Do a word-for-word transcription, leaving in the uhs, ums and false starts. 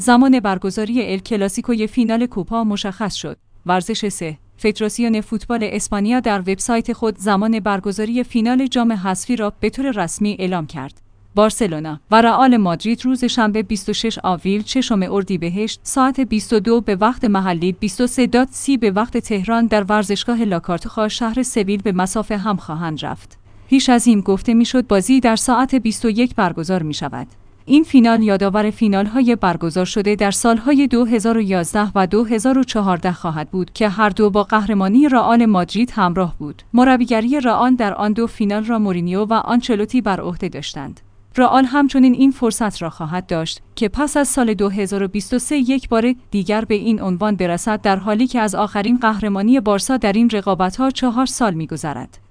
زمان برگزاری ال کلاسیکوی فینال کوپا مشخص شد. ورزش سه. فدراسیون فوتبال اسپانیا در وبسایت خود زمان برگزاری فینال جام حذفی را به طور رسمی اعلام کرد. بارسلونا و رئال مادرید روز شنبه بیست و شش آوریل ششم اردیبهشت ساعت بیست و دو به وقت محلی بیست و سه سی به وقت تهران در ورزشگاه لاکارتوخا شهر سویل به مصاف هم خواهند رفت. پیش از این گفته میشد بازی در ساعت بیست و یک برگزار می شود. این فینال یادآور فینال‌های برگزار شده در سال‌های دو هزار و یازده و دو هزار و چهارده خواهد بود که هر دو با قهرمانی رئال مادرید همراه بود. مربیگری رئال در آن دو فینال را مورینیو و آنچلوتی بر عهده داشتند. رئال همچنین این فرصت را خواهد داشت که پس از سال دو هزار و بیست و سه یک بار دیگر به این عنوان برسد، در حالی که از آخرین قهرمانی بارسا در این رقابت‌ها چهار سال می‌گذرد.